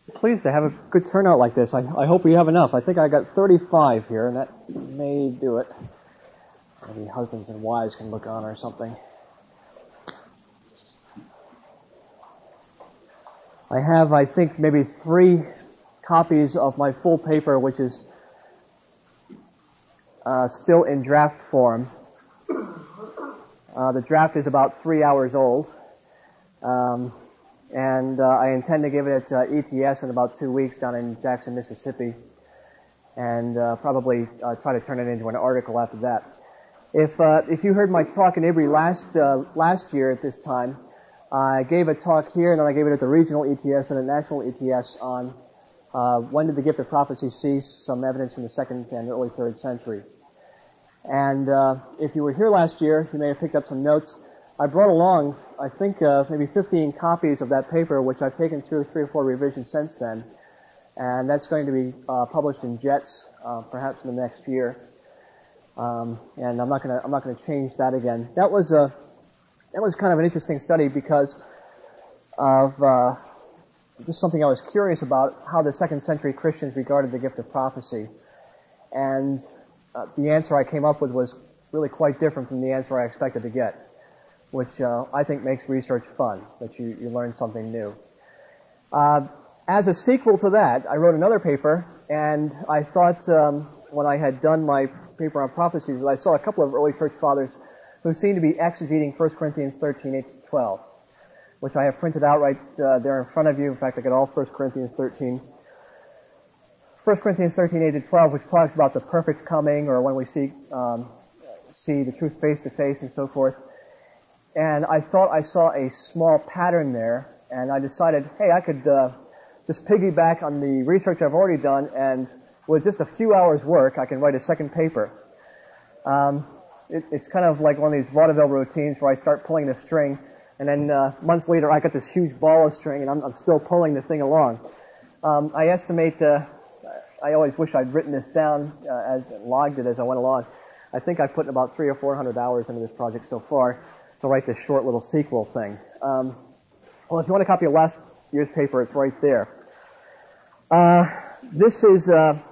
Pleased to have a good turnout like this. I hope we have enough. I think I got 35 here, and that may do it. Maybe husbands and wives can look on or something. I have, I think, maybe 3 copies of my full paper, which is still in draft form. The draft is about 3 hours old. And I intend to give it at ETS in about 2 weeks down in Jackson, Mississippi, and probably try to turn it into an article after that. If you heard my talk in Ivry last year at this time, I gave a talk here, and then I gave it at the regional ETS and the national ETS on when did the gift of prophecy cease, some evidence from the 2nd and early 3rd century. And if you were here last year, you may have picked up some notes. I brought along, I think, maybe 15 copies of that paper, which I've taken through 3 or 4 revisions since then, and that's going to be published in JETS, perhaps in the next year. And I'm not going to change that again. That was kind of an interesting study because of just something I was curious about, how the 2nd century Christians regarded the gift of prophecy, and the answer I came up with was really quite different from the answer I expected to get, which I think makes research fun, that you learn something new. As a sequel to that, I wrote another paper, and I thought when I had done my paper on prophecies that I saw a couple of early church fathers who seemed to be exegeting 1 Corinthians 13, 8 to 12, which I have printed out right there in front of you. In fact, I got all 1 Corinthians 13. 1 Corinthians 13, 8 to 12, which talks about the perfect coming, or when we see the truth face to face and so forth. And I thought I saw a small pattern there, and I decided, hey, I could just piggyback on the research I've already done, and with just a few hours' work, I can write a second paper. It's kind of like one of these vaudeville routines where I start pulling the string, and then months later I got this huge ball of string, and I'm still pulling the thing along. I estimate, I always wish I'd written this down, logged it as I went along. I think I've put about 300 or 400 hours into this project so far to write this short little sequel thing. Well, if you want a copy of last year's paper, it's right there. This is,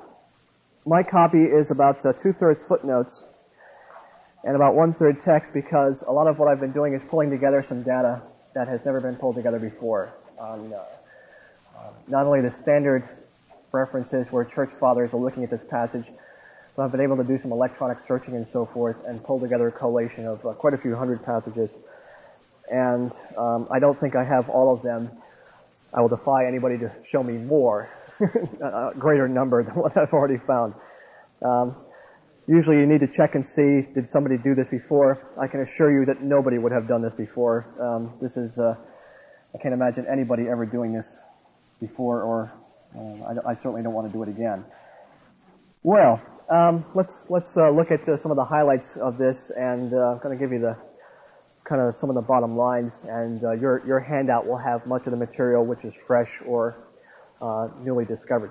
my copy is about 2/3 footnotes and about 1/3 text, because a lot of what I've been doing is pulling together some data that has never been pulled together before on not only the standard references where church fathers are looking at this passage, but I've been able to do some electronic searching and so forth and pull together a collation of quite a few hundred passages. And I don't think I have all of them. I will defy anybody to show me more, a greater number than what I've already found. Usually you need to check and see, did somebody do this before? I can assure you that nobody would have done this before. This is, I can't imagine anybody ever doing this before, or I certainly don't want to do it again. Well, let's look at some of the highlights of this, and I'm going to give you the kind of some of the bottom lines, and your handout will have much of the material which is fresh or newly discovered.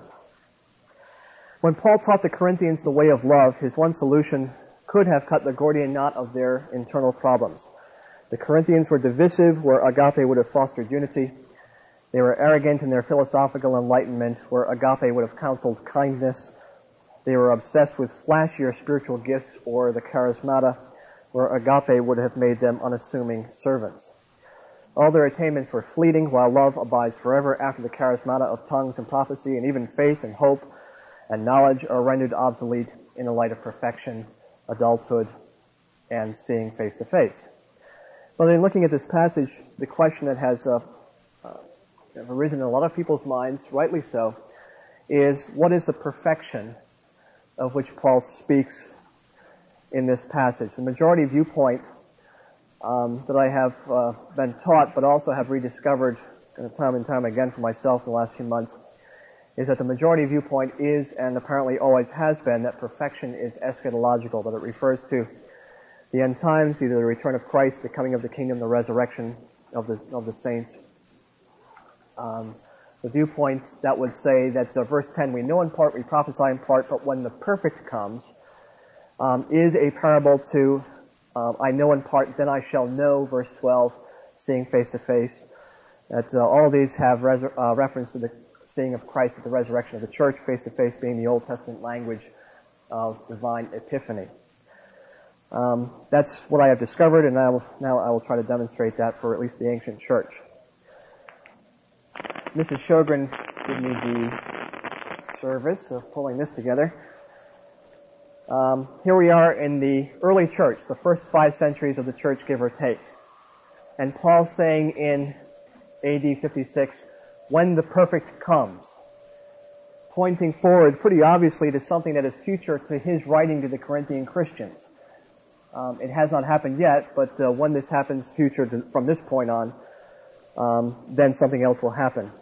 When Paul taught the Corinthians the way of love, his one solution could have cut the Gordian knot of their internal problems. The Corinthians were divisive, where agape would have fostered unity. They were arrogant in their philosophical enlightenment, where agape would have counseled kindness. They were obsessed with flashier spiritual gifts, or the charismata, where agape would have made them unassuming servants. All their attainments were fleeting, while love abides forever after the charismata of tongues and prophecy, and even faith and hope and knowledge are rendered obsolete in the light of perfection, adulthood, and seeing face to face. But in looking at this passage, the question that has arisen in a lot of people's minds, rightly so, is what is the perfection of which Paul speaks in this passage? The majority viewpoint that I have been taught, but also have rediscovered time and time again for myself in the last few months, is that the majority viewpoint is, and apparently always has been, that perfection is eschatological, that it refers to the end times, either the return of Christ, the coming of the kingdom, the resurrection of the saints. The viewpoint that would say that verse 10, we know in part, we prophesy in part, but when the perfect comes, is a parable to I know in part, then I shall know, verse 12, seeing face to face. That all of these have reference to the seeing of Christ at the resurrection of the church, face to face being the Old Testament language of divine epiphany. That's what I have discovered, and now I will try to demonstrate that for at least the ancient church. Mrs. Sjogren gave me the service of pulling this together. Here we are in the early church, the first 5 centuries of the church, give or take. And Paul saying in AD 56, when the perfect comes, pointing forward pretty obviously to something that is future to his writing to the Corinthian Christians. It has not happened yet, but when this happens from this point on, then something else will happen.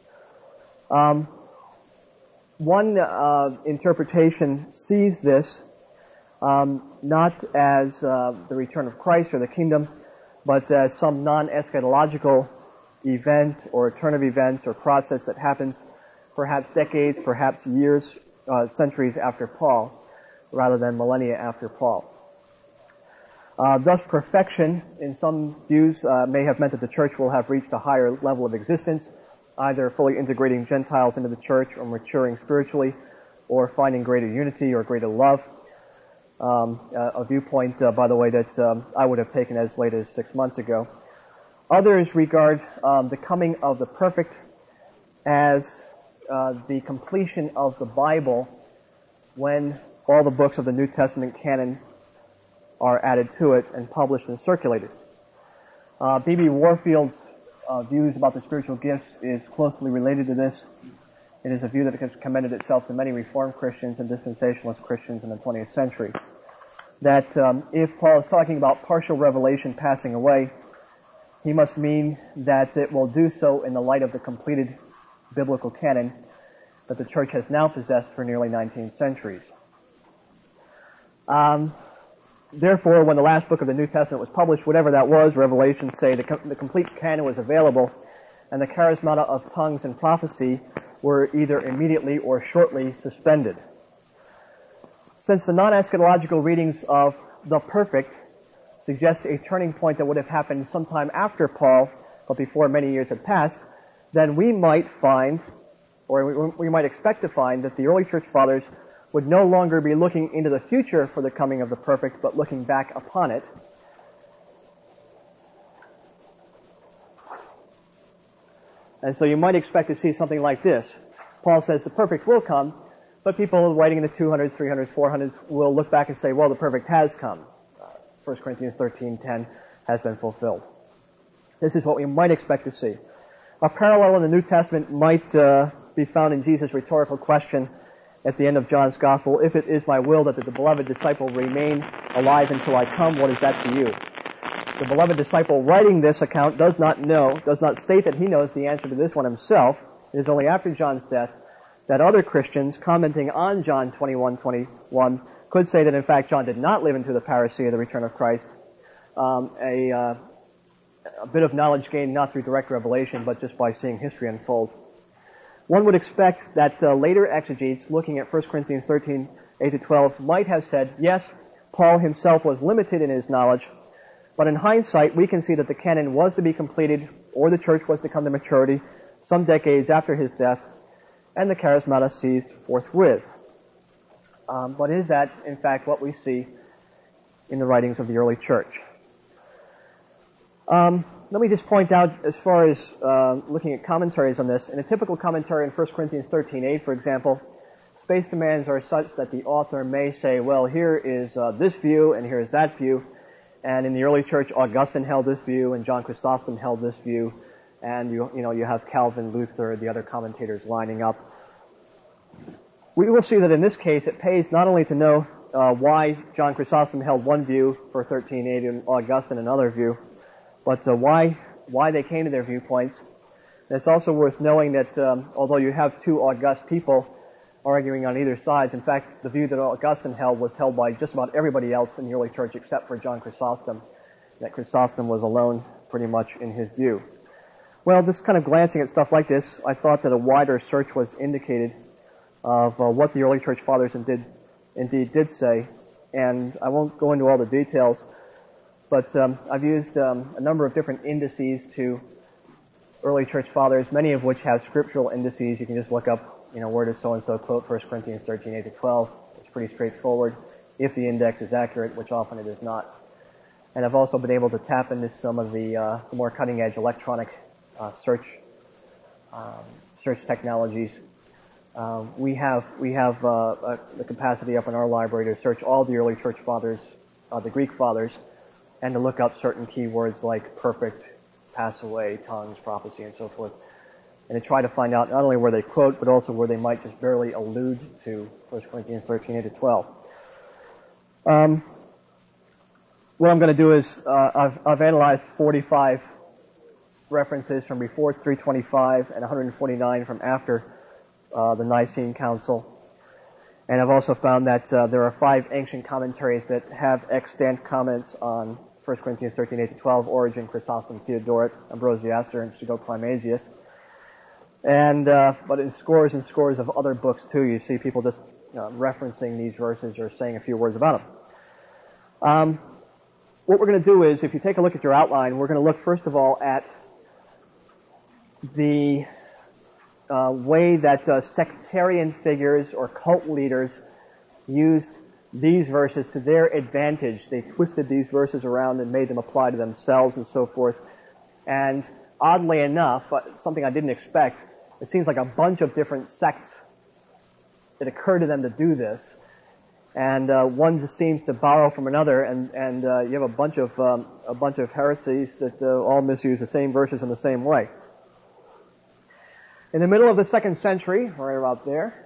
One interpretation sees this not as the return of Christ or the kingdom, but as some non-eschatological event or turn of events or process that happens perhaps decades, perhaps years, centuries after Paul, rather than millennia after Paul. Thus, perfection, in some views, may have meant that the church will have reached a higher level of existence, either fully integrating Gentiles into the church or maturing spiritually or finding greater unity or greater love. A viewpoint, by the way, that I would have taken as late as 6 months ago. Others regard the coming of the perfect as the completion of the Bible when all the books of the New Testament canon are added to it and published and circulated. B.B. Warfield's views about the spiritual gifts is closely related to this. It is a view that has commended itself to many Reformed Christians and dispensationalist Christians in the 20th century. That if Paul is talking about partial revelation passing away, he must mean that it will do so in the light of the completed biblical canon that the church has now possessed for nearly 19 centuries. Therefore, when the last book of the New Testament was published, whatever that was, Revelation, say, the complete canon was available, and the charismata of tongues and prophecy were either immediately or shortly suspended. Since the non-eschatological readings of the perfect suggest a turning point that would have happened sometime after Paul, but before many years had passed, then we might find, or we might expect to find, that the early church fathers would no longer be looking into the future for the coming of the perfect, but looking back upon it. And so you might expect to see something like this. Paul says the perfect will come, but people writing in the 200s, 300s, 400s will look back and say, well, the perfect has come. 1 Corinthians 13:10 has been fulfilled. This is what we might expect to see. A parallel in the New Testament might be found in Jesus' rhetorical question at the end of John's Gospel, if it is my will that the beloved disciple remain alive until I come, what is that to you? The beloved disciple writing this account does not state that he knows the answer to this one himself. It is only after John's death that other Christians commenting on John 21:21 could say that in fact John did not live into the parousia of the return of Christ. A bit of knowledge gained not through direct revelation, but just by seeing history unfold. One would expect that later exegetes, looking at 1 Corinthians 13, 8-12, might have said, yes, Paul himself was limited in his knowledge, but in hindsight, we can see that the canon was to be completed, or the church was to come to maturity, some decades after his death, and the charismata ceased forthwith. But is that, in fact, what we see in the writings of the early church? Let me just point out, as far as looking at commentaries on this, in a typical commentary in 1 Corinthians 13:8, for example, space demands are such that the author may say, well, here is this view, and here is that view, and in the early church, Augustine held this view, and John Chrysostom held this view, and you have Calvin, Luther, the other commentators lining up. We will see that in this case, it pays not only to know why John Chrysostom held one view for 13:8 and Augustine another view, but why they came to their viewpoints. And it's also worth knowing that although you have two august people arguing on either side, in fact, the view that Augustine held was held by just about everybody else in the early church except for John Chrysostom, that Chrysostom was alone pretty much in his view. Well, just kind of glancing at stuff like this, I thought that a wider search was indicated of what the early church fathers indeed did say, and I won't go into all the details, but I've used a number of different indices to early church fathers, many of which have scriptural indices. You can just look up, where does so-and-so quote 1 Corinthians 13, 8 to 12. It's pretty straightforward if the index is accurate, which often it is not. And I've also been able to tap into some of the more cutting-edge electronic search technologies. We have the capacity up in our library to search all the early church fathers, the Greek fathers, and to look up certain keywords like perfect, pass away, tongues, prophecy, and so forth, and to try to find out not only where they quote, but also where they might just barely allude to 1 Corinthians 13, 8 to 12. What I'm going to do is I've analyzed 45 references from before 325 and 149 from after the Nicene Council. And I've also found that there are 5 ancient commentaries that have extant comments on 1 Corinthians 13, 8 to 12, Origen, Chrysostom, Theodoret, Ambrosiaster, and Pseudo-Climasius. And but in scores and scores of other books too, you see people just referencing these verses or saying a few words about them. What we're going to do is, if you take a look at your outline, we're going to look first of all at the way that sectarian figures or cult leaders used these verses to their advantage. They twisted these verses around and made them apply to themselves and so forth. And oddly enough, something I didn't expect, it seems like a bunch of different sects, it occurred to them to do this. And one just seems to borrow from another, and you have a bunch of heresies that all misuse the same verses in the same way. In the middle of the 2nd century, right about there,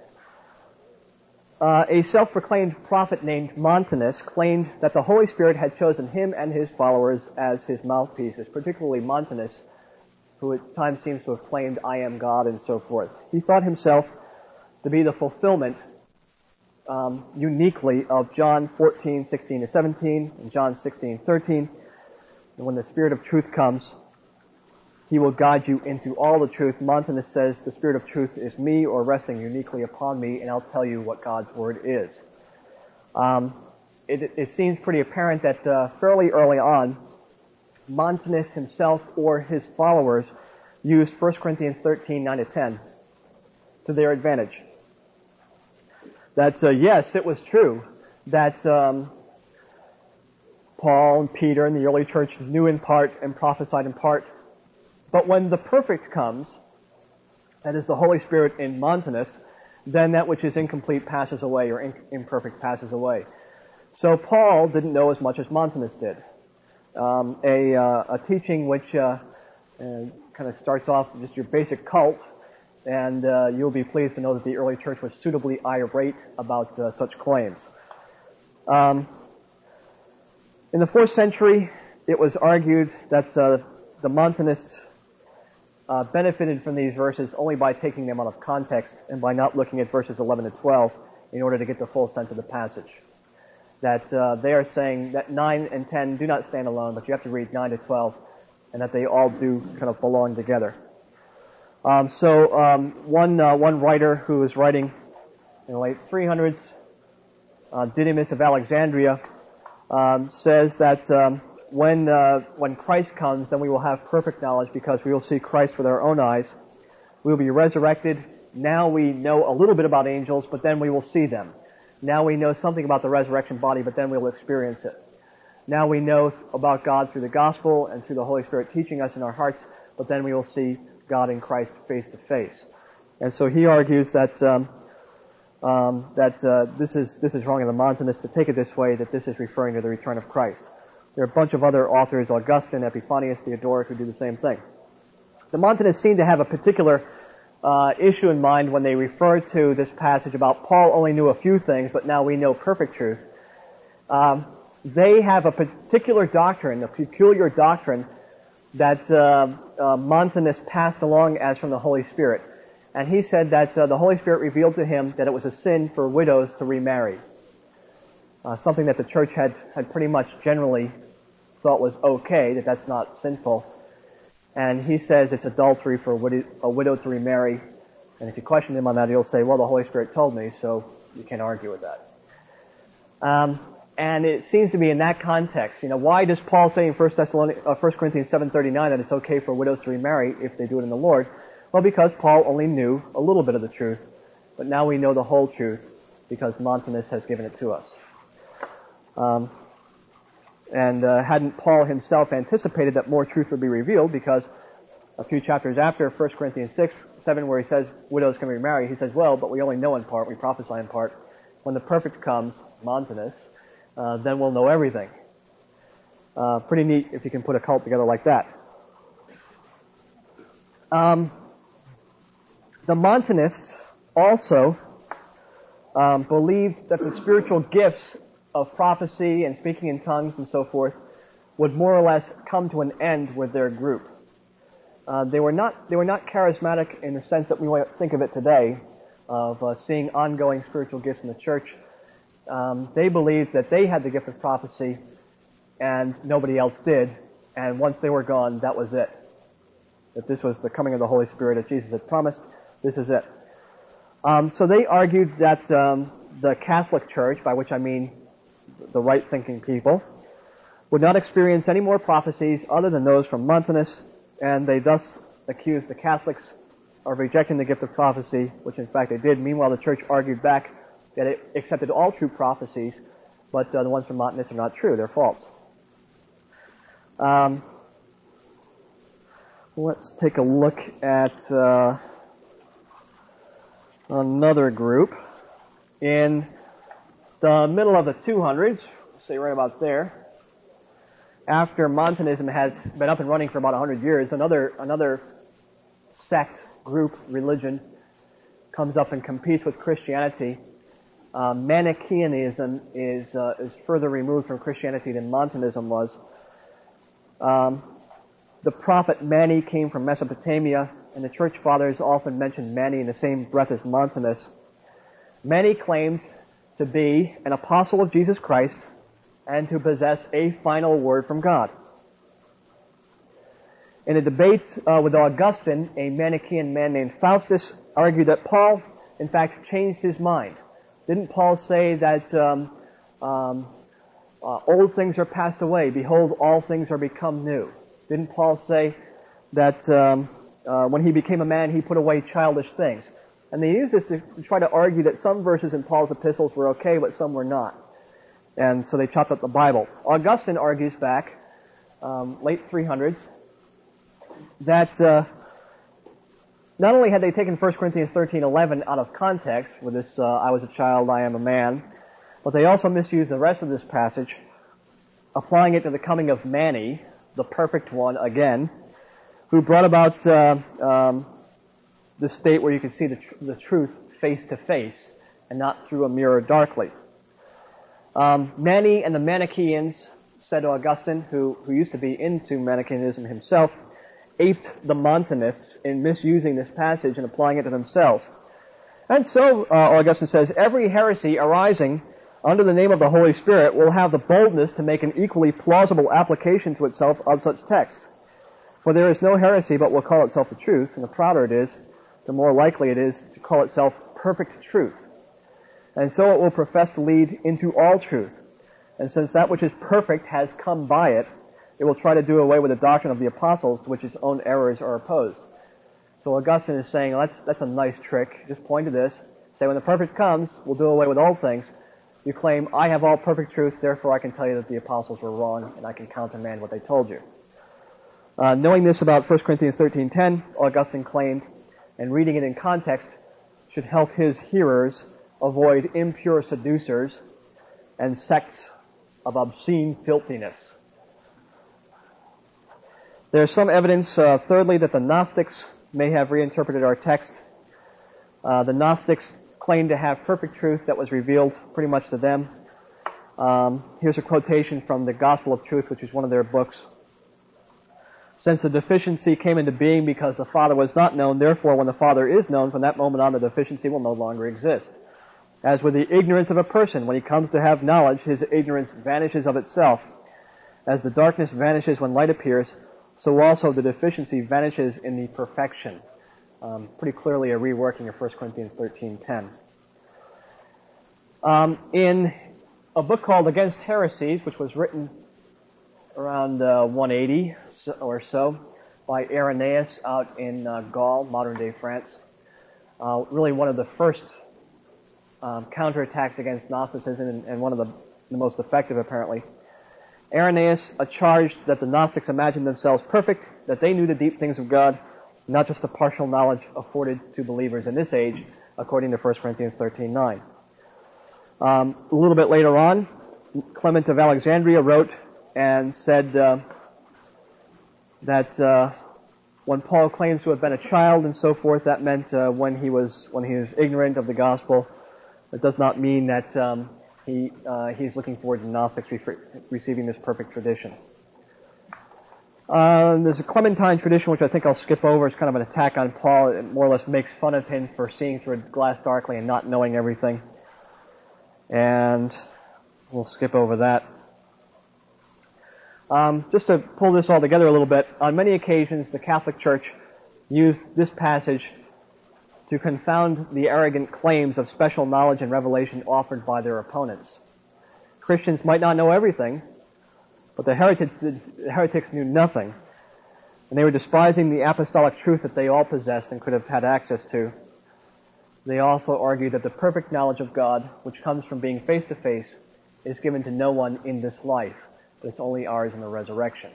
a self-proclaimed prophet named Montanus claimed that the Holy Spirit had chosen him and his followers as his mouthpieces, particularly Montanus, who at times seems to have claimed, I am God, and so forth. He thought himself to be the fulfillment uniquely of John 14, 16 to 17, and John 16, 13. And when the Spirit of truth comes, He will guide you into all the truth. Montanus says the Spirit of truth is me, or resting uniquely upon me, and I'll tell you what God's Word is. It seems pretty apparent that fairly early on, Montanus himself or his followers used 1 Corinthians 13, 9 to 10 to their advantage. That, yes, it was true that Paul and Peter and the early church knew in part and prophesied in part. But when the perfect comes, that is the Holy Spirit in Montanus, then that which is incomplete passes away, or imperfect passes away. So Paul didn't know as much as Montanus did. A teaching which kind of starts off just your basic cult, and you'll be pleased to know that the early church was suitably irate about such claims. In the 4th century, it was argued that the Montanists benefited from these verses only by taking them out of context and by not looking at verses 11 to 12 in order to get the full sense of the passage. That they are saying that 9 and 10 do not stand alone, but you have to read 9 to 12, and that they all do kind of belong together. One writer who was writing in the late 300s, Didymus of Alexandria, says that when Christ comes, then we will have perfect knowledge because we will see Christ with our own eyes. We will be resurrected. Now we know a little bit about angels, but then we will see them. Now we know something about the resurrection body, but then we will experience it. Now we know about God through the gospel and through the Holy Spirit teaching us in our hearts, but then we will see God in Christ face to face. And so he argues that this is wrong in the Montanists to take it this way, that this is referring to the return of Christ. There are a bunch of other authors, Augustine, Epiphanius, Theodoret, who do the same thing. The Montanists seem to have a particular issue in mind when they refer to this passage about Paul only knew a few things, but now we know perfect truth. They have a particular doctrine, a peculiar doctrine that Montanus passed along as from the Holy Spirit. And he said that the Holy Spirit revealed to him that it was a sin for widows to remarry. Something that the church had pretty much generally thought was okay, that that's not sinful. And he says it's adultery for a widow to remarry. And if you question him on that, he'll say, well, the Holy Spirit told me, so you can't argue with that. And it seems to be in that context. Why does Paul say in 1 Corinthians 7:39 that it's okay for widows to remarry if they do it in the Lord? Well, because Paul only knew a little bit of the truth, but now we know the whole truth because Montanus has given it to us. Hadn't Paul himself anticipated that more truth would be revealed, because a few chapters after 1 Corinthians 6:7, where he says widows can remarry, he says, well, but we only know in part, we prophesy in part. When the perfect comes, Montanus, then we'll know everything. Pretty neat if you can put a cult together like that. The Montanists also believed that the spiritual gifts of prophecy and speaking in tongues and so forth would more or less come to an end with their group. They were not charismatic in the sense that we might think of it today, of seeing ongoing spiritual gifts in the church. They believed that they had the gift of prophecy and nobody else did, and once they were gone, that was it. That this was the coming of the Holy Spirit that Jesus had promised. This is it. So they argued that the Catholic Church, by which I mean the right-thinking people, would not experience any more prophecies other than those from Montanus, and they thus accused the Catholics of rejecting the gift of prophecy, which in fact they did. Meanwhile, the church argued back that it accepted all true prophecies, but the ones from Montanus are not true, they're false. Let's take a look at another group. In the middle of the 200s, say right about there, after Montanism has been up and running for about 100 years, another sect, group, religion comes up and competes with Christianity. Manichaeanism is further removed from Christianity than Montanism was. The prophet Mani came from Mesopotamia, and the church fathers often mention Mani in the same breath as Montanus. Mani claimed to be an apostle of Jesus Christ and to possess a final word from God. In a debate with Augustine, a Manichaean man named Faustus argued that Paul, in fact, changed his mind. Didn't Paul say that old things are passed away, behold, all things are become new? Didn't Paul say that when he became a man, he put away childish things? And they used this to try to argue that some verses in Paul's epistles were okay, but some were not. And so they chopped up the Bible. Augustine argues back, late 300s, that not only had they taken 1 Corinthians 13:11 out of context with this, I was a child, I am a man, but they also misused the rest of this passage, applying it to the coming of Mani, the perfect one again, who brought about the state where you could see the truth face to face and not through a mirror darkly. Mani and the Manichaeans, said Augustine, who used to be into Manichaeanism himself, aped the Montanists in misusing this passage and applying it to themselves. And so, Augustine says, every heresy arising under the name of the Holy Spirit will have the boldness to make an equally plausible application to itself of such texts. For there is no heresy but will call itself the truth, and the prouder it is, the more likely it is to call itself perfect truth. And so it will profess to lead into all truth. And since that which is perfect has come by it, it will try to do away with the doctrine of the apostles to which its own errors are opposed. So Augustine is saying, that's a nice trick. Just point to this. Say, when the perfect comes, we'll do away with all things. You claim, I have all perfect truth, therefore I can tell you that the apostles were wrong, and I can countermand what they told you. Knowing this about 1 Corinthians 13:10, Augustine claimed, and reading it in context, should help his hearers avoid impure seducers and sects of obscene filthiness. There's some evidence, thirdly, that the Gnostics may have reinterpreted our text. The Gnostics claimed to have perfect truth that was revealed pretty much to them. Here's a quotation from the Gospel of Truth, which is one of their books. Since the deficiency came into being because the Father was not known, therefore when the Father is known, from that moment on the deficiency will no longer exist. As with the ignorance of a person, when he comes to have knowledge, his ignorance vanishes of itself. As the darkness vanishes when light appears, so also the deficiency vanishes in the perfection. Pretty clearly a reworking of 1 Corinthians 13:10. In a book called Against Heresies, which was written around 180 or so by Irenaeus out in Gaul, modern-day France. Really one of the first counterattacks against Gnosticism and one of the most effective, apparently. Irenaeus charged that the Gnostics imagined themselves perfect, that they knew the deep things of God, not just the partial knowledge afforded to believers in this age, according to 1 Corinthians 13:9. A little bit later on, Clement of Alexandria wrote and said that when Paul claims to have been a child and so forth, that meant when he was ignorant of the gospel. It does not mean that he's looking forward to Gnostics receiving this perfect tradition. There's a Clementine tradition, which I think I'll skip over. It's kind of an attack on Paul. It more or less makes fun of him for seeing through a glass darkly and not knowing everything. And we'll skip over that. Just to pull this all together a little bit, on many occasions the Catholic Church used this passage to confound the arrogant claims of special knowledge and revelation offered by their opponents. Christians might not know everything, but the heretics knew nothing, and they were despising the apostolic truth that they all possessed and could have had access to. They also argued that the perfect knowledge of God, which comes from being face to face, is given to no one in this life, but it's only ours in the resurrection.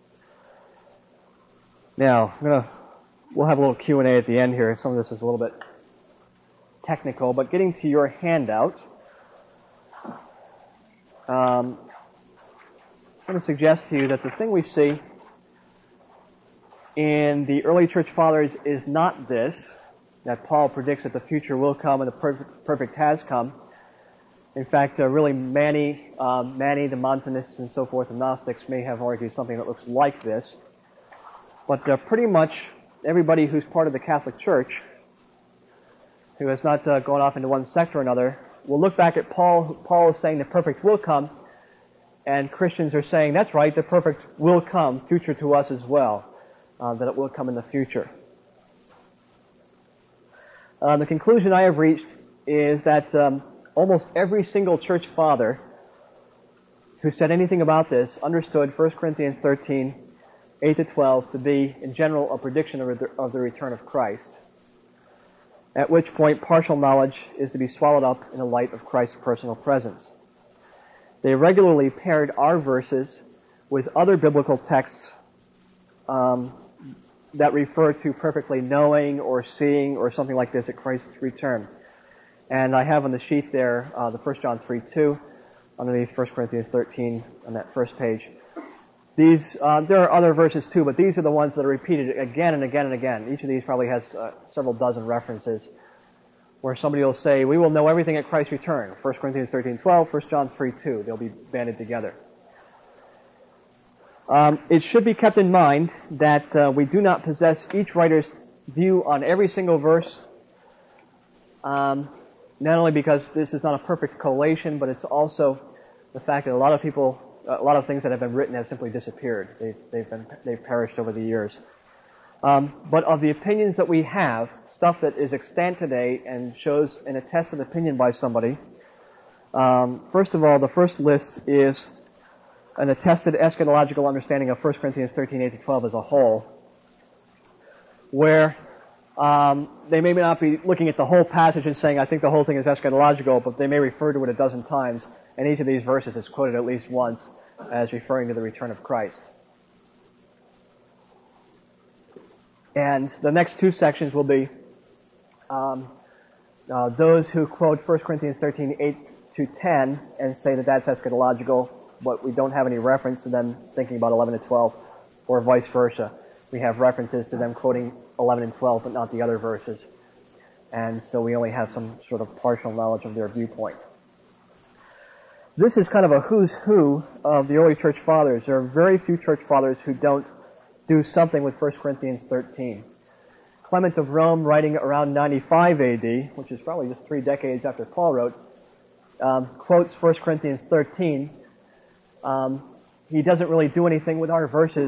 Now, we'll have a little Q&A at the end here. Some of this is a little bit technical, but getting to your handout, I'm going to suggest to you that the thing we see in the early church fathers is not this, that Paul predicts that the future will come and the perfect has come. In fact, really Mani, the Montanists and so forth, the Gnostics may have argued something that looks like this. But pretty much everybody who's part of the Catholic Church, who has not gone off into one sect or another, will look back at Paul. Paul is saying the perfect will come, and Christians are saying, that's right, the perfect will come, future to us as well, that it will come in the future. The conclusion I have reached is that almost every single church father who said anything about this understood 1 Corinthians 13, 8-12 to be, in general, a prediction of the return of Christ, at which point partial knowledge is to be swallowed up in the light of Christ's personal presence. They regularly paired our verses with other biblical texts that refer to perfectly knowing or seeing or something like this at Christ's return. And I have on the sheet there the 1 John 3:2 underneath 1 Corinthians 13 on that first page. These there are other verses too, but these are the ones that are repeated again and again and again. Each of these probably has several dozen references where somebody will say, we will know everything at Christ's return. 1 Corinthians 13:12, 1 John 3:2. They'll be banded together. It should be kept in mind that we do not possess each writer's view on every single verse, not only because this is not a perfect collation, but it's also the fact that a lot of things that have been written have simply disappeared. They've perished over the years. But of the opinions that we have, stuff that is extant today and shows an attested opinion by somebody, first of all, the first list is an attested eschatological understanding of 1 Corinthians 13, 8-12 as a whole, where they may not be looking at the whole passage and saying, I think the whole thing is eschatological, but they may refer to it a dozen times, and each of these verses is quoted at least once as referring to the return of Christ. And the next two sections will be those who quote 1 Corinthians 13, 8-10 and say that that's eschatological, but we don't have any reference to them thinking about 11 and 12, or vice versa. We have references to them quoting 11 and 12, but not the other verses. And so we only have some sort of partial knowledge of their viewpoint. This is kind of a who's who of the early church fathers. There are very few church fathers who don't do something with 1 Corinthians 13. Clement of Rome, writing around 95 AD, which is probably just 3 decades after Paul wrote, quotes 1 Corinthians 13. He doesn't really do anything with our verses.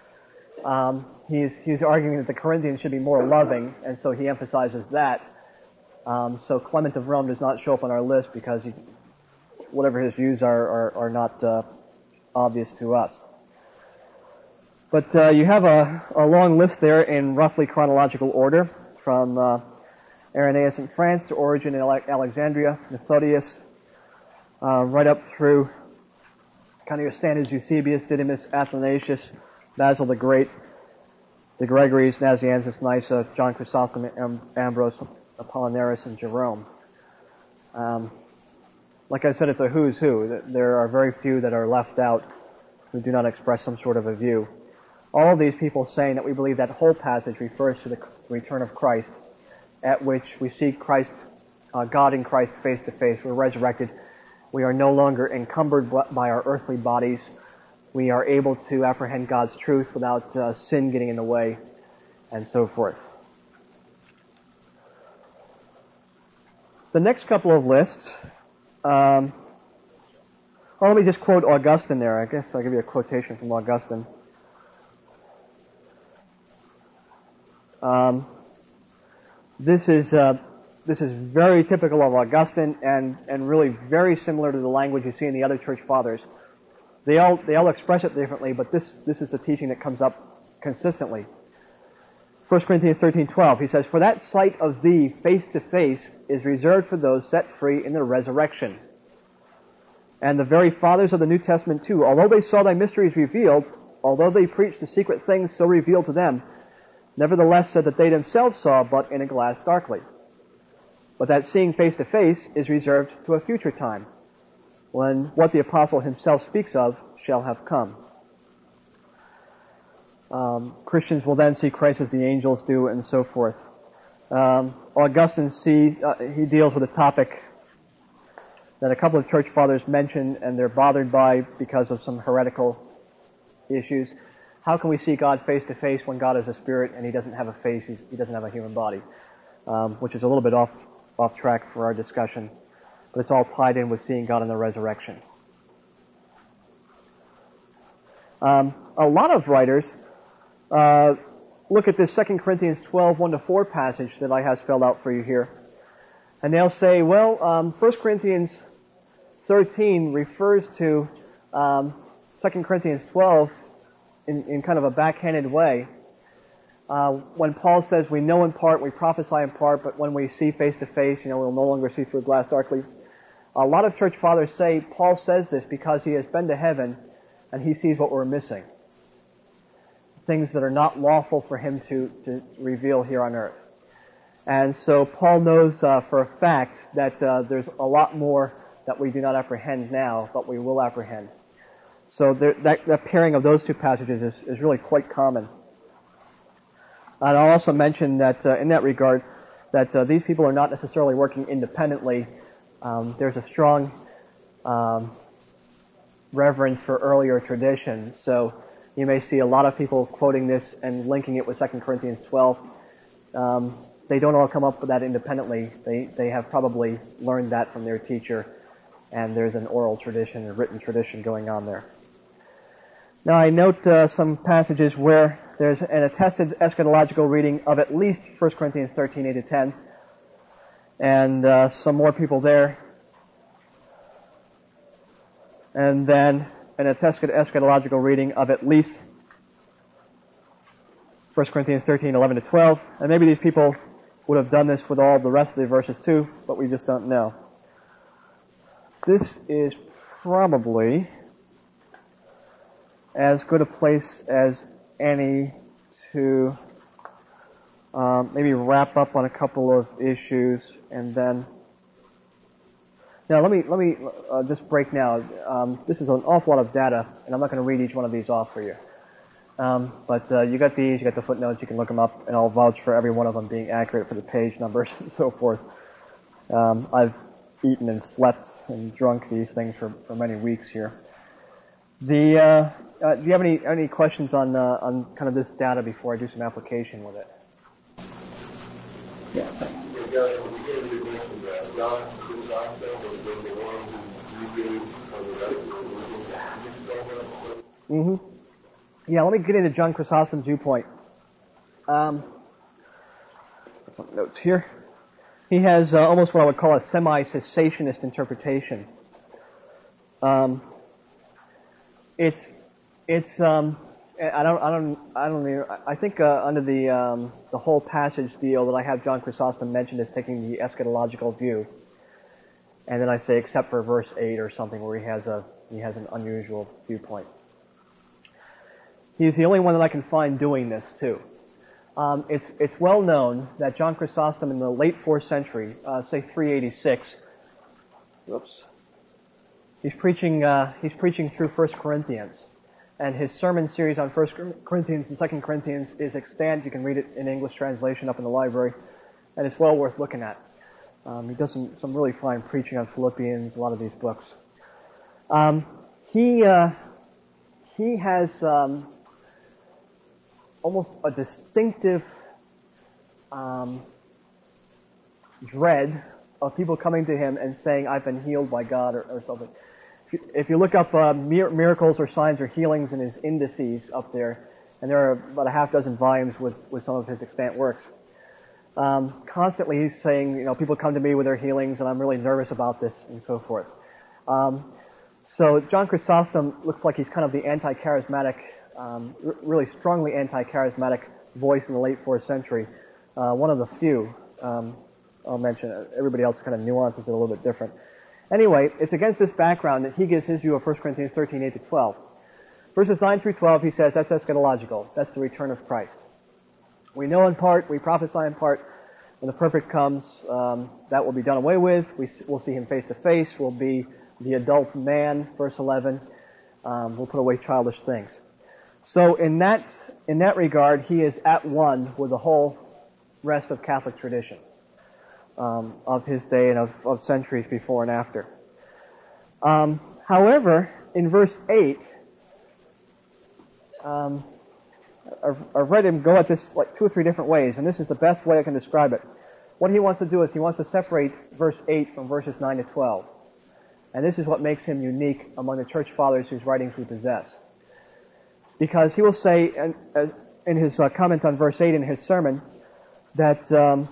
He's arguing that the Corinthians should be more loving, and so he emphasizes that. So Clement of Rome does not show up on our list because whatever his views are not obvious to us. But you have a long list there in roughly chronological order, from Irenaeus in France to Origen in Alexandria, Methodius, right up through kind of your standards: Eusebius, Didymus, Athanasius, Basil the Great, the Gregories, Nazianzus, Nyssa, John Chrysostom, Ambrose, Apollinaris, and Jerome. Like I said, it's a who's who. There are very few that are left out who do not express some sort of a view. All of these people saying that we believe that whole passage refers to the return of Christ, at which we see Christ, God in Christ face to face. We're resurrected. We are no longer encumbered by our earthly bodies. We are able to apprehend God's truth without sin getting in the way, and so forth. The next couple of lists, let me just quote Augustine there. I guess I'll give you a quotation from Augustine. This is very typical of Augustine, and really very similar to the language you see in the other church fathers. They all express it differently, but this is the teaching that comes up consistently. 1 Corinthians 13:12, he says, "For that sight of thee face to face is reserved for those set free in the resurrection." And the very fathers of the New Testament too, although they saw thy mysteries revealed, although they preached the secret things so revealed to them, nevertheless said that they themselves saw but in a glass darkly. But that seeing face to face is reserved to a future time, when what the apostle himself speaks of shall have come. Christians will then see Christ as the angels do, and so forth. Augustine he deals with a topic that a couple of church fathers mention, and they're bothered by because of some heretical issues. How can we see God face to face when God is a spirit and he doesn't have a face, he doesn't have a human body? Which is a little bit off track for our discussion, but it's all tied in with seeing God in the resurrection. A lot of writers look at this 2 Corinthians 12, 1-4 passage that I have spelled out for you here, and they'll say, well, 1 Corinthians 13 refers to 2 Corinthians 12 in kind of a backhanded way. When Paul says we know in part, we prophesy in part, but when we see face to face, we'll no longer see through a glass darkly. A lot of church fathers say Paul says this because he has been to heaven and he sees what we're missing. Things that are not lawful for him to reveal here on earth. And so Paul knows for a fact that there's a lot more that we do not apprehend now, but we will apprehend. So that pairing of those two passages is really quite common. And I'll also mention that in that regard, that these people are not necessarily working independently. There's a strong reverence for earlier traditions. So you may see a lot of people quoting this and linking it with 2 Corinthians 12. They don't all come up with that independently. They have probably learned that from their teacher, and there's an oral tradition, a written tradition going on there. Now I note some passages where there's an attested eschatological reading of at least 1 Corinthians 13, 8-10, and some more people there. And then an attested eschatological reading of at least 1 Corinthians 13, 11-12. And maybe these people would have done this with all the rest of the verses too, but we just don't know. This is probably as good a place as any to maybe wrap up on a couple of issues, and then now let me just break now. This is an awful lot of data, and I'm not going to read each one of these off for you. But you got these, you got the footnotes, you can look them up, and I'll vouch for every one of them being accurate for the page numbers and so forth. I've eaten and slept and drunk these things for many weeks here. Do you have any questions on kind of this data before I do some application with it? Yeah. Mm-hmm. Yeah, let me get into John Chrysostom's viewpoint. Some notes here. He has almost what I would call a semi-cessationist interpretation I think under the whole passage deal that I have John Chrysostom mentioned as taking the eschatological view, and then I say except for verse 8 or something where he has an unusual viewpoint. He's the only one that I can find doing this too. It's well known that John Chrysostom in the late 4th century, say 386, he's preaching through 1 Corinthians, and his sermon series on 1 Corinthians and 2 Corinthians is extant. You can read it in English translation up in the library, and it's well worth looking at. He does some really fine preaching on Philippians, a lot of these books. He has almost a distinctive dread of people coming to him and saying, "I've been healed by God," or something. If you look up miracles or signs or healings in his indices up there, and there are about a half dozen volumes with some of his extant works, constantly he's saying, people come to me with their healings and I'm really nervous about this and so forth. So John Chrysostom looks like he's kind of the anti-charismatic, really strongly anti-charismatic voice in the late 4th century. One of the few. I'll mention. Everybody else kind of nuances it a little bit different. Anyway, it's against this background that he gives his view of 1 Corinthians 13, 8 to 12. Verses 9 through 12, he says that's eschatological. That's the return of Christ. We know in part, we prophesy in part. When the perfect comes, that will be done away with. We'll see him face to face. We'll be the adult man, verse 11. We'll put away childish things. So in that regard, he is at one with the whole rest of Catholic tradition of his day and of centuries before and after. However, in verse 8, I've read him go at this like 2 or 3 different ways, and this is the best way I can describe it. What he wants to do is he wants to separate verse 8 from verses 9 to 12. And this is what makes him unique among the church fathers whose writings we possess. Because he will say in his comment on verse 8 in his sermon that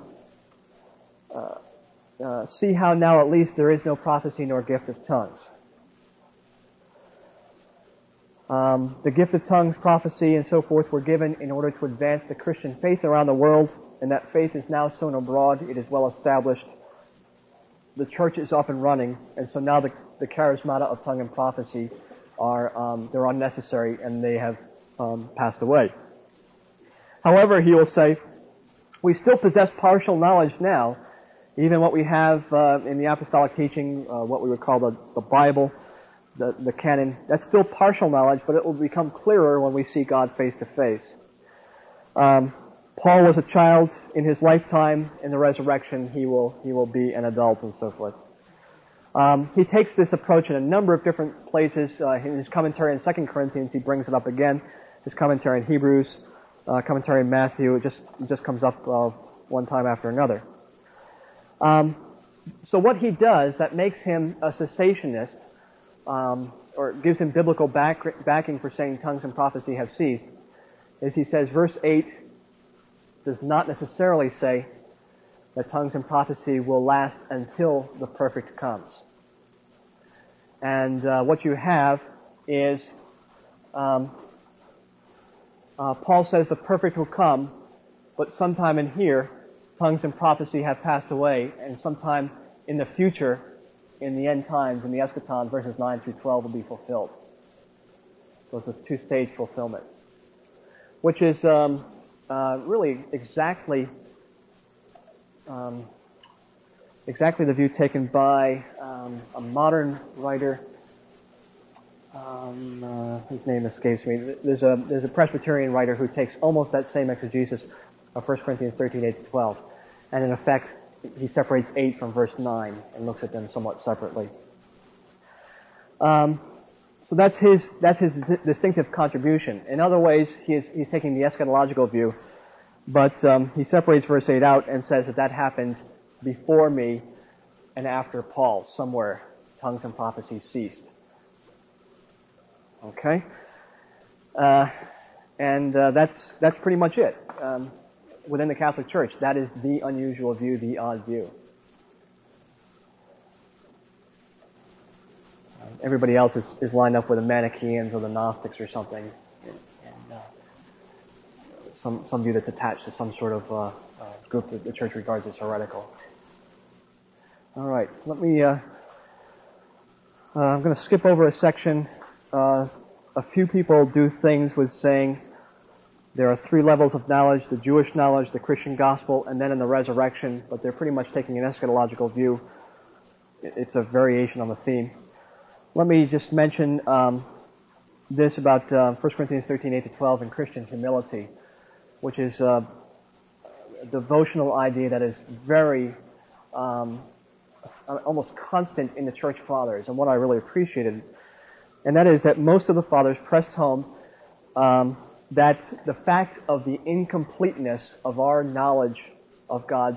see how now at least there is no prophecy nor gift of tongues. The gift of tongues, prophecy, and so forth were given in order to advance the Christian faith around the world, and that faith is now sown abroad. It is well established. The church is up and running, and so now the charismata of tongue and prophecy they're unnecessary, and they have passed away. However, he will say, we still possess partial knowledge now, even what we have in the apostolic teaching, what we would call the Bible, the canon. That's still partial knowledge, but it will become clearer when we see God face to face. Paul was a child in his lifetime. In the resurrection, he will be an adult and so forth. He takes this approach in a number of different places. In his commentary in 2 Corinthians, he brings it up again. His commentary in Hebrews, commentary in Matthew, it just comes up one time after another. So what he does that makes him a cessationist, or gives him biblical backing for saying tongues and prophecy have ceased, is he says verse 8 does not necessarily say that tongues and prophecy will last until the perfect comes. And what you have is Paul says the perfect will come, but sometime in here, tongues and prophecy have passed away, and sometime in the future, in the end times, in the eschaton, verses 9 through 12 will be fulfilled. So it's a 2-stage fulfillment, which is really exactly the view taken by a modern writer. His name escapes me. There's a Presbyterian writer who takes almost that same exegesis of 1 Corinthians 13, 8 to 12, and in effect he separates 8 from verse 9 and looks at them somewhat separately. So that's his distinctive contribution. In other ways, he's taking the eschatological view, but he separates verse 8 out and says that happened before me and after Paul. Somewhere, tongues and prophecy ceased. Okay, and that's pretty much it. Within the Catholic Church, that is the unusual view, the odd view. Everybody else is lined up with the Manichaeans or the Gnostics or something. And some view that's attached to some sort of group that the church regards as heretical. All right, let me. I'm going to skip over a section. A few people do things with saying there are 3 levels of knowledge: the Jewish knowledge, the Christian gospel, and then in the resurrection. But they're pretty much taking an eschatological view. It's a variation on the theme. Let me just mention this about 1 Corinthians 13:8-12 and Christian humility, which is a devotional idea that is very almost constant in the church fathers, and what I really appreciated. And that is that most of the fathers pressed home that the fact of the incompleteness of our knowledge of God's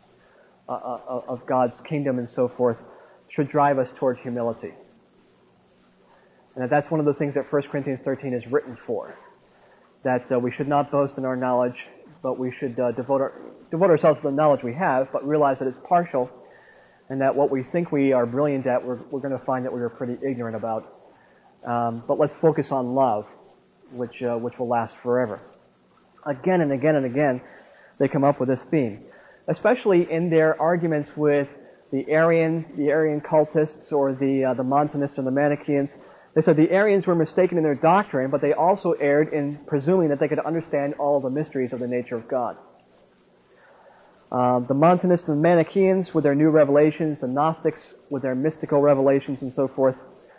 kingdom and so forth should drive us towards humility. And that's one of the things that 1 Corinthians 13 is written for. That we should not boast in our knowledge, but we should devote ourselves to the knowledge we have, but realize that it's partial, and that what we think we are brilliant at, we're going to find that we are pretty ignorant about. But let's focus on love, which will last forever. Again and again and again, they come up with this theme, especially in their arguments with the Arian cultists, or the Montanists or the Manichaeans. They said the Arians were mistaken in their doctrine, but they also erred in presuming that they could understand all the mysteries of the nature of God. The Montanists and the Manichaeans with their new revelations, the Gnostics with their mystical revelations and so forth,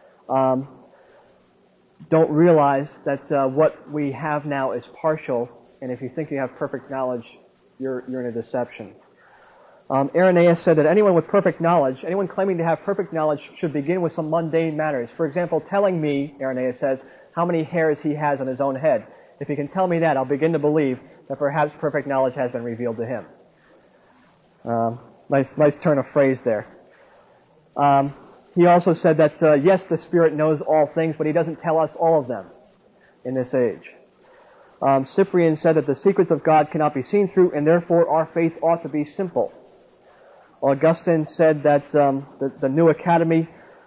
don't realize that what we have now is partial, and if you think you have perfect knowledge, you're in a deception. Irenaeus said that anyone with perfect knowledge, anyone claiming to have perfect knowledge, should begin with some mundane matters. For example, telling me, Irenaeus says, how many hairs he has on his own head. If he can tell me that, I'll begin to believe that perhaps perfect knowledge has been revealed to him. Nice turn of phrase there. He also said that, yes, the Spirit knows all things, but He doesn't tell us all of them in this age. Cyprian said that the secrets of God cannot be seen through, and therefore our faith ought to be simple. Augustine said that the new academy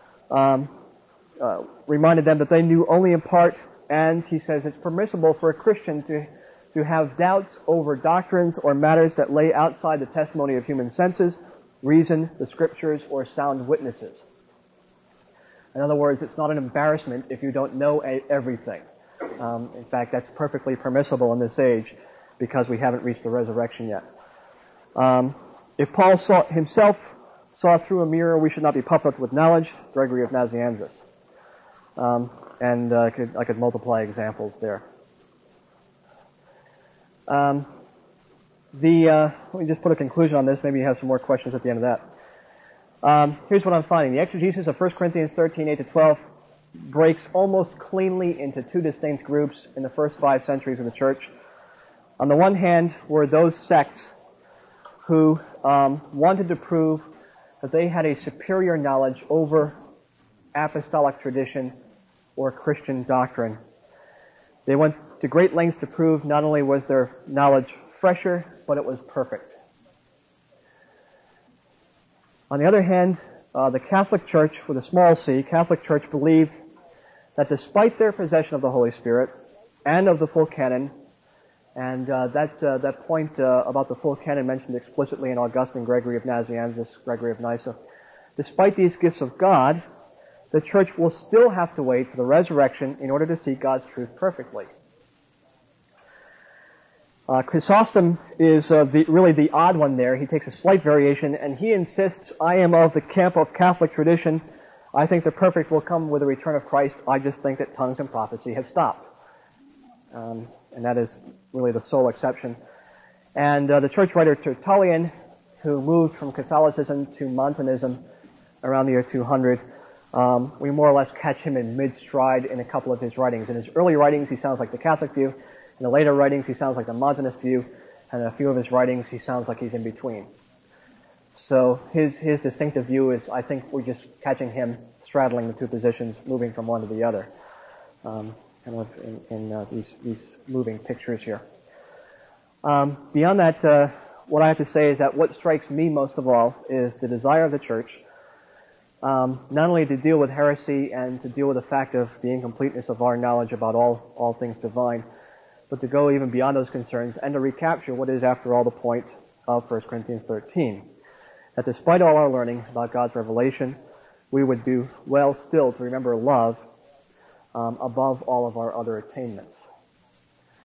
reminded them that they knew only in part, and he says it's permissible for a Christian to have doubts over doctrines or matters that lay outside the testimony of human senses, reason, the Scriptures, or sound witnesses. In other words, it's not an embarrassment if you don't know everything. In fact, that's perfectly permissible in this age because we haven't reached the resurrection yet. If Paul himself saw through a mirror, we should not be puffed up with knowledge, Gregory of Nazianzus. And I could multiply examples there. Let me just put a conclusion on this. Maybe you have some more questions at the end of that. Here's what I'm finding. The exegesis of 1 Corinthians 13, 8-12 breaks almost cleanly into 2 distinct groups in the first 5 centuries of the church. On the one hand were those sects who wanted to prove that they had a superior knowledge over apostolic tradition or Christian doctrine. They went to great lengths to prove not only was their knowledge fresher, but it was perfect. On the other hand, the Catholic Church, with a small c, Catholic Church believed that despite their possession of the Holy Spirit and of the full canon, and that point about the full canon mentioned explicitly in Augustine, Gregory of Nazianzus, Gregory of Nyssa, despite these gifts of God, the church will still have to wait for the resurrection in order to see God's truth perfectly. Chrysostom is really the odd one there. He takes a slight variation, and he insists, I am of the camp of Catholic tradition. I think the perfect will come with the return of Christ. I just think that tongues and prophecy have stopped. And that is really the sole exception. And the church writer Tertullian, who moved from Catholicism to Montanism around the year 200, we more or less catch him in mid-stride in a couple of his writings. In his early writings, he sounds like the Catholic view. In the later writings, he sounds like the Montanist view. And in a few of his writings, he sounds like he's in between. So his distinctive view is, I think we're just catching him straddling the 2 positions, moving from one to the other. Kind of in these moving pictures here. Beyond that, what I have to say is that what strikes me most of all is the desire of the church not only to deal with heresy and to deal with the fact of the incompleteness of our knowledge about all things divine, but to go even beyond those concerns and to recapture what is, after all, the point of 1 Corinthians 13. That despite all our learning about God's revelation, we would do well still to remember love above all of our other attainments.